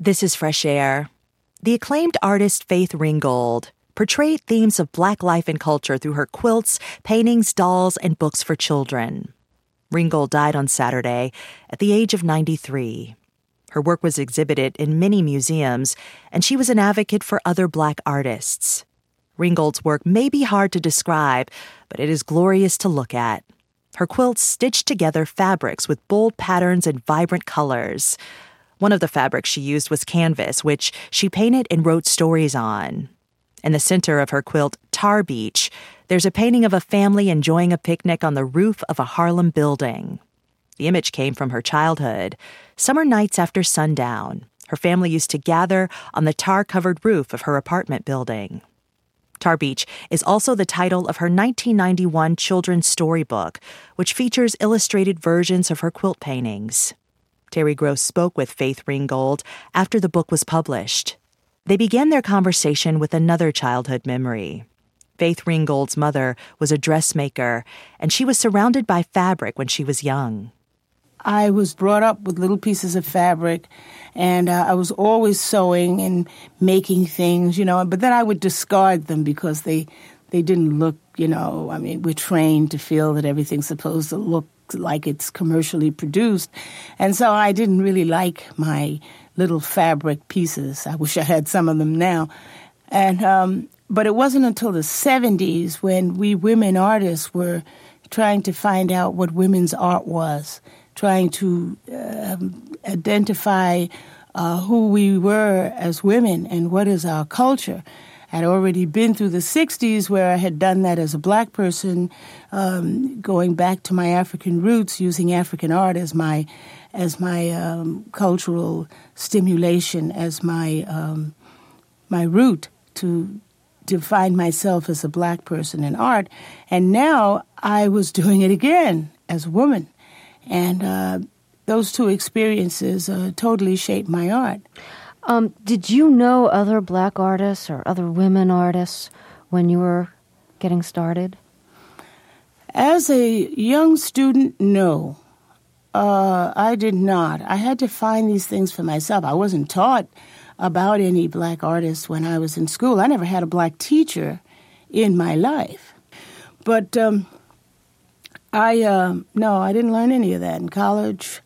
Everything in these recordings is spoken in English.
This is Fresh Air. The acclaimed artist Faith Ringgold portrayed themes of Black life and culture through her quilts, paintings, dolls, and books for children. Ringgold died on Saturday at the age of 93. Her work was exhibited in many museums, and she was an advocate for other Black artists. Ringgold's work may be hard to describe, but it is glorious to look at. Her quilts stitched together fabrics with bold patterns and vibrant colors. One of the fabrics she used was canvas, which she painted and wrote stories on. In the center of her quilt, Tar Beach, there's a painting of a family enjoying a picnic on the roof of a Harlem building. The image came from her childhood. Summer nights after sundown, her family used to gather on the tar-covered roof of her apartment building. Tar Beach is also the title of her 1991 children's storybook, which features illustrated versions of her quilt paintings. Terry Gross spoke with Faith Ringgold after the book was published. They began their conversation with another childhood memory. Faith Ringgold's mother was a dressmaker, and she was surrounded by fabric when she was young. I was brought up with little pieces of fabric, and I was always sewing and making things, but then I would discard them because they didn't look, we're trained to feel that everything's supposed to look like it's commercially produced. And so I didn't really like my little fabric pieces. I wish I had some of them now. And but it wasn't until the 70s when we women artists were trying to find out what women's art was, trying to identify who we were as women and what is our culture. I'd already been through the 60s where I had done that as a Black person, going back to my African roots, using African art as my cultural stimulation, as my root to define myself as a Black person in art. And now I was doing it again as a woman. And those two experiences totally shaped my art. Did you know other Black artists or other women artists when you were getting started? As a young student, no. I did not. I had to find these things for myself. I wasn't taught about any Black artists when I was in school. I never had a Black teacher in my life. But I didn't learn any of that in college.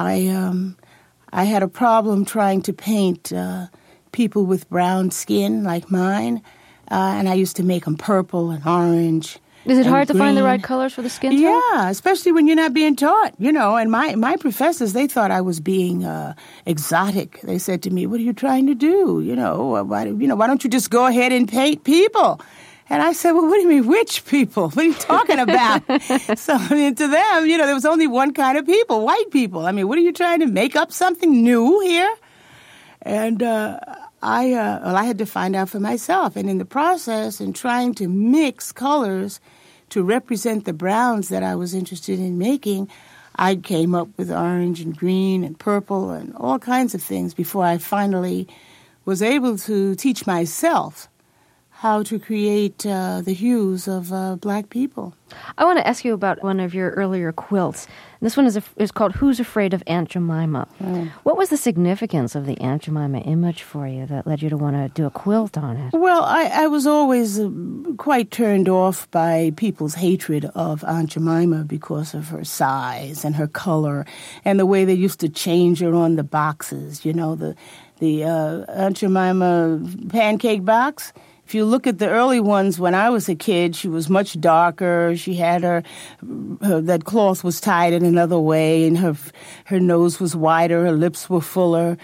I had a problem trying to paint people with brown skin like mine, and I used to make them purple and orange. Is it hard green. To find the right colors for the skin tone? Yeah, especially when you're not being taught, And my professors, they thought I was being exotic. They said to me, "What are you trying to do? Why don't you just go ahead and paint people?" And I said, "Well, what do you mean, which people? What are you talking about?" So, to them, there was only one kind of people, white people. What are you trying to make up something new here? And I had to find out for myself. And in the process, in trying to mix colors to represent the browns that I was interested in making, I came up with orange and green and purple and all kinds of things before I finally was able to teach myself how to create the hues of Black people. I want to ask you about one of your earlier quilts. This one is called Who's Afraid of Aunt Jemima? What was the significance of the Aunt Jemima image for you that led you to want to do a quilt on it? Well, I was always quite turned off by people's hatred of Aunt Jemima because of her size and her color and the way they used to change her on the boxes. The Aunt Jemima pancake box. If you look at the early ones when I was a kid, she was much darker. She had that cloth was tied in another way, and her nose was wider, her lips were fuller,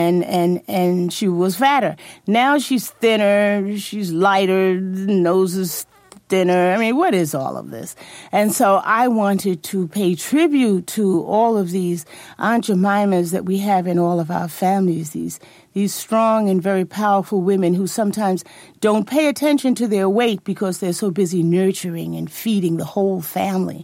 and she was fatter. Now she's thinner, she's lighter, the nose is thinner. What is all of this? And so I wanted to pay tribute to all of these Aunt Jemimas that we have in all of our families, these strong and very powerful women who sometimes don't pay attention to their weight because they're so busy nurturing and feeding the whole family,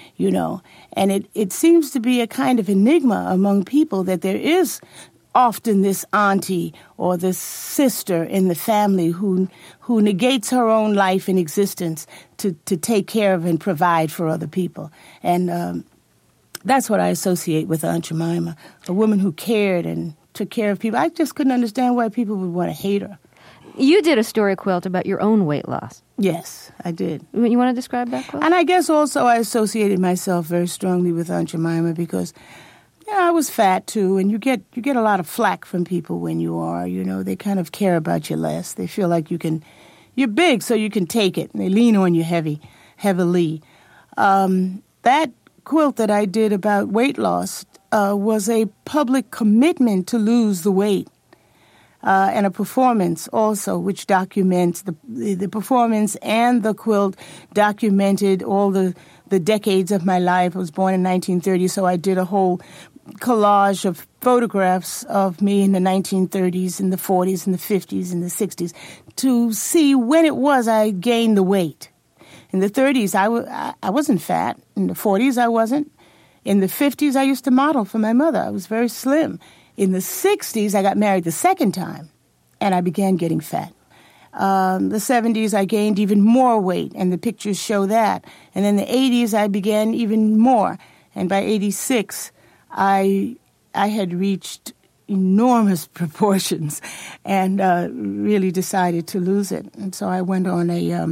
And it seems to be a kind of enigma among people that there is often this auntie or this sister in the family who negates her own life and existence to take care of and provide for other people. And that's what I associate with Aunt Jemima, a woman who cared and took care of people. I just couldn't understand why people would want to hate her. You did a story quilt about your own weight loss. Yes, I did. You want to describe that quilt? And I guess also I associated myself very strongly with Aunt Jemima because, I was fat too, and you get a lot of flack from people when you are. They kind of care about you less. They feel like you're big, so you can take it, and they lean on you heavily. That quilt that I did about weight loss was a public commitment to lose the weight. And a performance also, which documents the performance, and the quilt documented all the decades of my life. I was born in 1930, so I did a whole collage of photographs of me in the 1930s, in the 40s, in the 50s, and the 60s, to see when it was I gained the weight. In the 30s, I wasn't fat. In the 40s, I wasn't. In the 50s, I used to model for my mother. I was very slim. In the 60s, I got married the second time, and I began getting fat. The 70s, I gained even more weight, and the pictures show that. And in the 80s, I began even more. And by 86, I had reached enormous proportions and really decided to lose it. And so I went on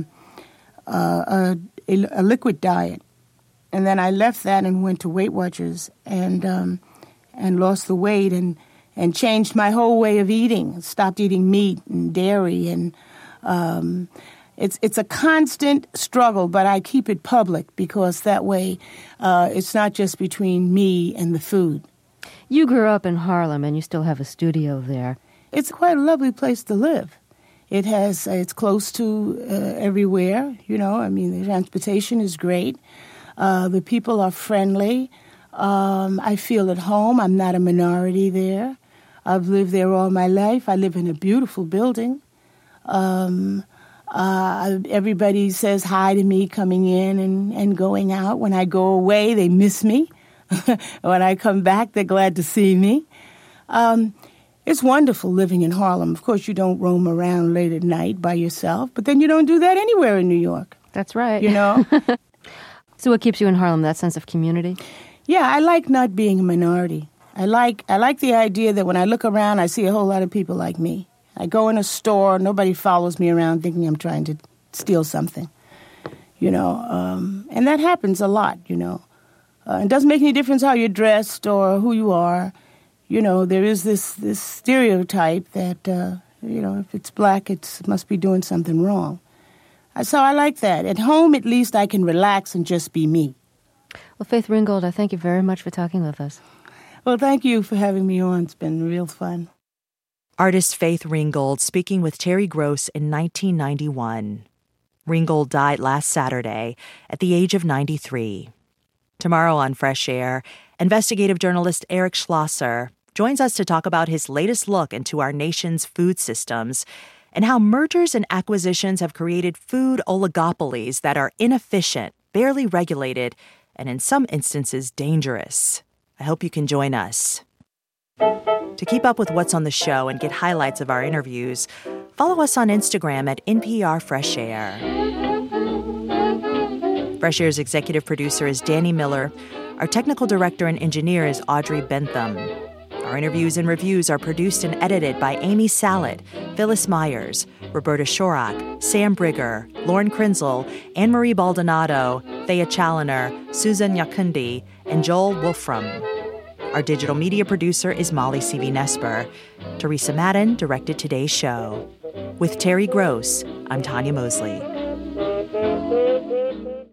a liquid diet. And then I left that and went to Weight Watchers and lost the weight and changed my whole way of eating. Stopped eating meat and dairy, and it's a constant struggle, but I keep it public because that way it's not just between me and the food. You grew up in Harlem, and you still have a studio there. It's quite a lovely place to live. It's close to everywhere, the transportation is great. The people are friendly. I feel at home. I'm not a minority there. I've lived there all my life. I live in a beautiful building. Everybody says hi to me coming in and going out. When I go away, they miss me. When I come back, they're glad to see me. It's wonderful living in Harlem. Of course, you don't roam around late at night by yourself, but then you don't do that anywhere in New York. That's right. So what keeps you in Harlem, that sense of community? Yeah, I like not being a minority. I like the idea that when I look around, I see a whole lot of people like me. I go in a store, nobody follows me around thinking I'm trying to steal something, and that happens a lot, It doesn't make any difference how you're dressed or who you are. There is this stereotype that, if it's black, it must be doing something wrong. So I like that. At home, at least, I can relax and just be me. Well, Faith Ringgold, I thank you very much for talking with us. Well, thank you for having me on. It's been real fun. Artist Faith Ringgold speaking with Terry Gross in 1991. Ringgold died last Saturday at the age of 93. Tomorrow on Fresh Air, investigative journalist Eric Schlosser joins us to talk about his latest look into our nation's food systems and how mergers and acquisitions have created food oligopolies that are inefficient, barely regulated, and in some instances dangerous. I hope you can join us. To keep up with what's on the show and get highlights of our interviews, follow us on Instagram at NPR Fresh Air. Fresh Air's executive producer is Danny Miller. Our technical director and engineer is Audrey Bentham. Our interviews and reviews are produced and edited by Amy Salet, Phyllis Myers, Roberta Shorak, Sam Brigger, Lauren Krenzel, Anne-Marie Baldonado, Thea Challoner, Susan Yakundi, and Joel Wolfram. Our digital media producer is Molly C.V. Nesper. Teresa Madden directed today's show. With Terry Gross, I'm Tanya Mosley.